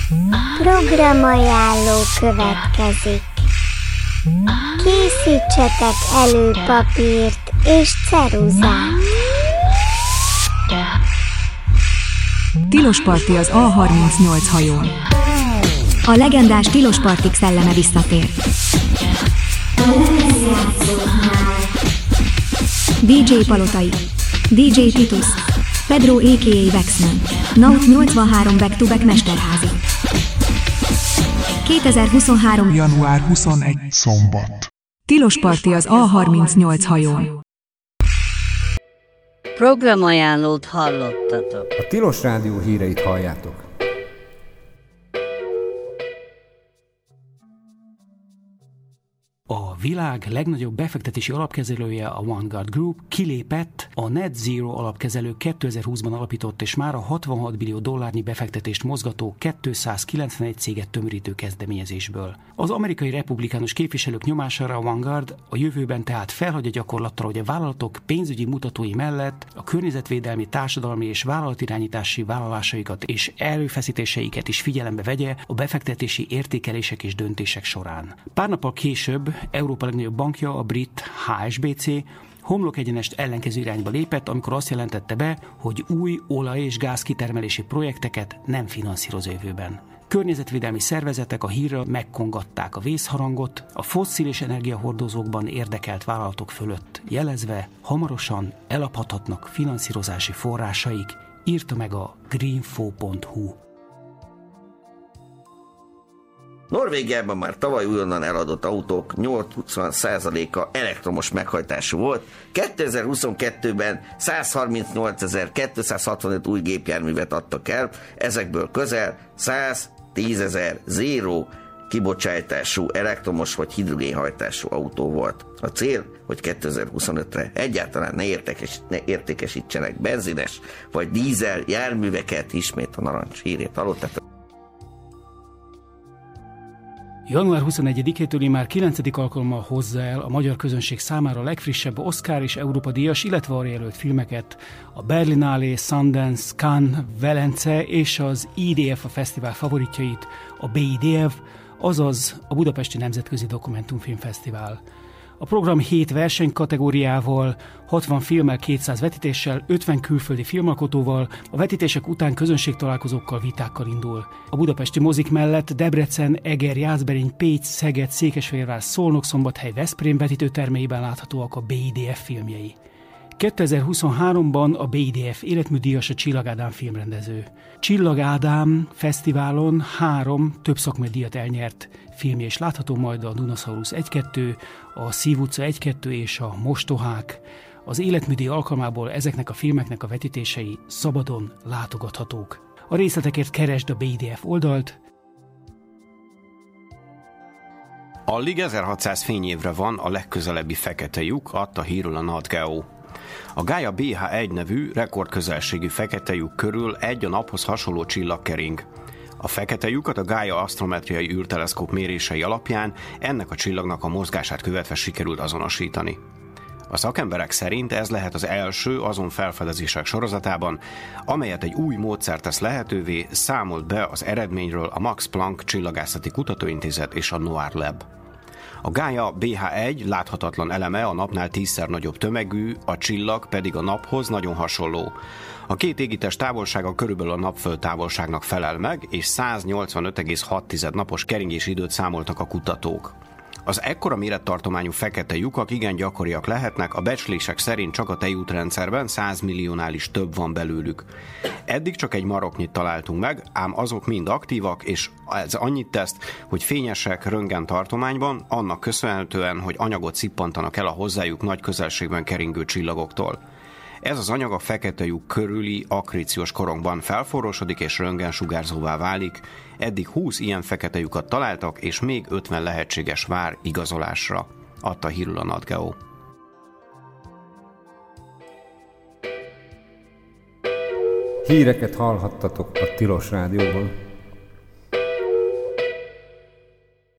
Programajánló következik. Készítsetek elő papírt és ceruzát. Tilos parti az A38 hajón. A legendás Tilos partik szelleme visszatér. DJ Palotai, DJ Titus, Pedro a.k.a. Vexman, Naut 83 back-to-back Mesterházi. 2023. január 21. szombat. Tilos parti az A38 hajón. Programajánlót hallottatok. A Tilos Rádió híreit halljátok. A világ legnagyobb befektetési alapkezelője, a Vanguard Group kilépett a Net Zero alapkezelő 2020-ban alapított és mára 66 billió dollárnyi befektetést mozgató 291 céget tömörítő kezdeményezésből. Az amerikai republikánus képviselők nyomására a Vanguard a jövőben tehát felhagy a gyakorlattal, hogy a vállalatok pénzügyi mutatói mellett a környezetvédelmi, társadalmi és vállalatirányítási vállalásaikat és erőfeszítéseiket is figyelembe vegye a befektetési értékelések és döntések során. Pár nappal később Európa legnagyobb bankja, a brit HSBC homlokegyenest ellenkező irányba lépett, amikor azt jelentette be, hogy új olaj- és gázkitermelési projekteket nem finanszíroz jövőben. Környezetvédelmi szervezetek a hírra megkongatták a vészharangot a fosszilis energiahordozókban érdekelt vállalatok fölött, jelezve, hamarosan elaphathatnak finanszírozási forrásaik, írta meg a greenfo.hu. Norvégiában már tavaly újonnan eladott autók 80%-a elektromos meghajtású volt. 2022-ben 138.265 új gépjárművet adtak el, ezekből közel 110.000 zéró kibocsátású elektromos vagy hidrogénhajtású autó volt. A cél, hogy 2025-re egyáltalán ne értékesítsenek benzines vagy dízel járműveket, ismét a narancs hírét hallottátok. Január 21-től már 9. alkalommal hozza el a magyar közönség számára a legfrissebb Oscar és Európa díjas, illetve arra jelölt filmeket, a Berlinale, Sundance, Cannes, Velence és az IDF a fesztivál favoritjait, a BIDF, azaz a Budapesti Nemzetközi Dokumentumfilmfesztivál. A program 7 versenykategóriával, 60 filmmel, 200 vetítéssel, 50 külföldi filmalkotóval, a vetítések után közönségtalálkozókkal, vitákkal indul. A budapesti mozik mellett Debrecen, Eger, Jászberény, Pécs, Szeged, Székesfehérvár, Szolnok, Szombathely, Veszprém vetítőtermeiben láthatóak a BIDF filmjei. 2023-ban a BIDF életműdíjas a Csillag Ádám filmrendező. Csillag Ádám fesztiválon 3 több szakmai díjat elnyert filmje is látható, majd a Dunasaurus 1-2, a Szív utca 1-2 és a Mostohák. Az életműdíj alkalmából ezeknek a filmeknek a vetítései szabadon látogathatók. A részletekért keresd a BIDF oldalt. Alig 1600 fényévre van a legközelebbi fekete lyuk, adta hírül a NatGeo. A Gaia BH1 nevű rekordközelségű fekete lyuk körül egy a naphoz hasonló csillag kering. A fekete lyukat a Gaia asztrometriai űrteleszkóp mérései alapján ennek a csillagnak a mozgását követve sikerült azonosítani. A szakemberek szerint ez lehet az első azon felfedezések sorozatában, amelyet egy új módszer tesz lehetővé, számolt be az eredményről a Max Planck Csillagászati Kutatóintézet és a NOIR Lab. A Gaia BH1 láthatatlan eleme a napnál 10-szer nagyobb tömegű, a csillag pedig a naphoz nagyon hasonló. A két égitest távolsága körülbelül a napföld távolságnak felel meg, és 185,6 napos keringési időt számoltak a kutatók. Az ekkora mérettartományú fekete lyukak igen gyakoriak lehetnek, a becslések szerint csak a tejútrendszerben 100 milliónál is több van belőlük. Eddig csak egy maroknyit találtunk meg, ám azok mind aktívak, és ez annyit tesz, hogy fényesek röntgen tartományban, annak köszönhetően, hogy anyagot szippantanak el a hozzájuk nagy közelségben keringő csillagoktól. Ez az anyag a fekete lyuk körüli akkreciós korongban felforrósodik és röntgensugárzóvá válik. Eddig 20 ilyen fekete lyukat találtak, és még 50 lehetséges vár igazolásra, adta hírül a NatGeo. Híreket hallhattatok a Tilos Rádióban.